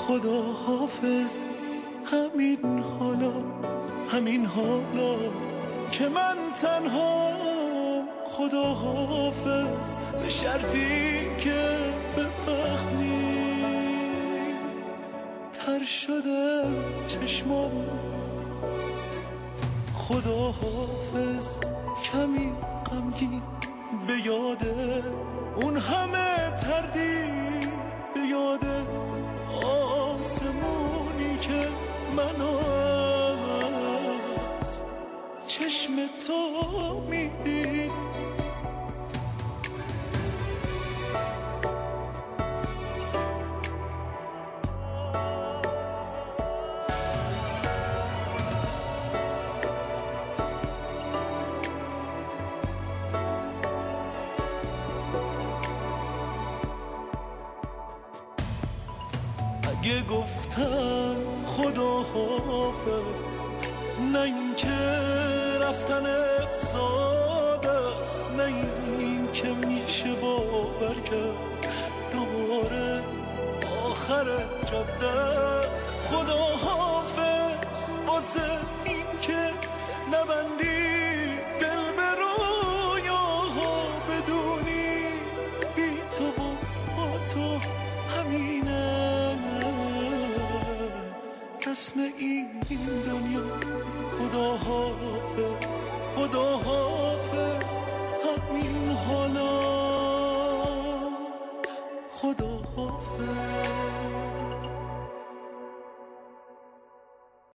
خدا حافظ، همین حالا که من تنها. خدا حافظ به شرطی که بفهمی تر شده چشمام. خدا حافظ کمی غمگین به یاده اون همه تردید، به یاده آسمونی که من از چشم تو میدید. اگه گفتم خدا حافظ، نه این که رفتنت ساده است، نه این که میشه باور کرد دوباره آخر جاده. خدا حافظ واسه این که نبندی دل به رویاها، بدونی بی تو با تو همینه اسم این دنیا. خدا حافظ، خدا حافظ، همین حالا. خدا حافظ.